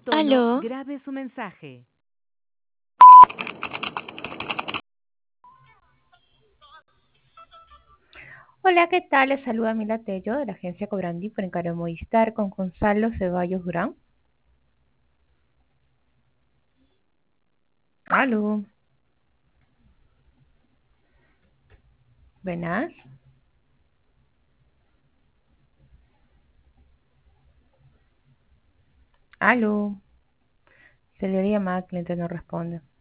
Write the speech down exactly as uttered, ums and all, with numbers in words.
tono, Aló, grabe su mensaje. Hola, ¿qué tal? Les saluda Mila Tello de la agencia Cobrandi por encargo de Movistar con Gonzalo Ceballos Durán. Aló, buenas. Aló, se le llamada, cliente no responde.